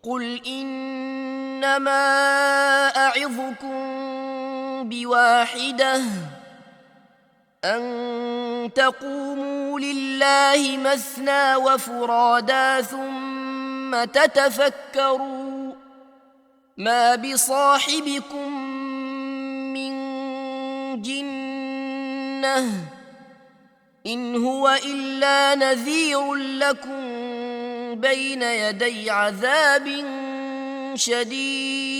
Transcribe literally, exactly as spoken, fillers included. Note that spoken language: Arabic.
قل إنما أعظكم بواحدة أن تقوموا لله مثنى وفرادا ثم تتفكروا ما بصاحبكم من جنة إن هو إلا نذير لكم بين يدي عذاب شديد